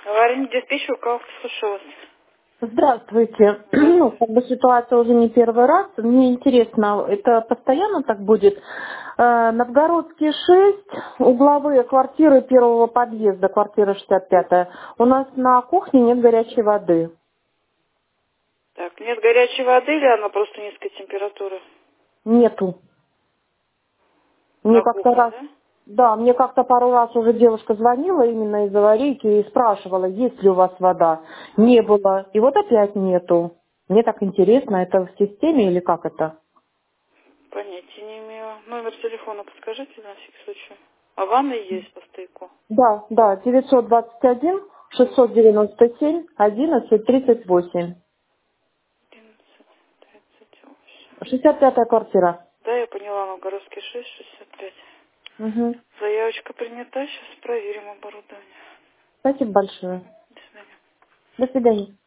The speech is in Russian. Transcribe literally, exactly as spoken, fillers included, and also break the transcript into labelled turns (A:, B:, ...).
A: Аварийный диспетчер, как слушаю вас.
B: Здравствуйте. Ну,
A: Здравствуйте.
B: как бы ситуация уже не первый раз. Мне интересно, это постоянно так будет? Э, Новгородский шесть, угловые квартиры первого подъезда, квартира шестьдесят пятая. У нас на кухне нет горячей воды.
A: Так, нет горячей воды или она просто низкая температура?
B: Нету. Мне
A: На
B: как-то
A: кухне,
B: раз,
A: да?
B: да, мне как-то пару раз уже девушка звонила именно из аварийки и спрашивала, есть ли у вас вода. Не было. И вот опять нету. Мне так интересно, это в системе или как это?
A: Понятия не имею. Номер телефона подскажите на всякий случай. А ванна есть по стояку?
B: Да, да, девятьсот двадцать один шестьсот
A: Угу.
B: девяносто семь одиннадцать тридцать восемь.
A: одиннадцать тридцать восемь.
B: шестьдесят пятая квартира.
A: Да, я поняла, Новгородский шесть, шестьдесят пять.
B: Угу.
A: Заявочка принята, сейчас проверим оборудование.
B: Спасибо большое.
A: До свидания.
B: До свидания.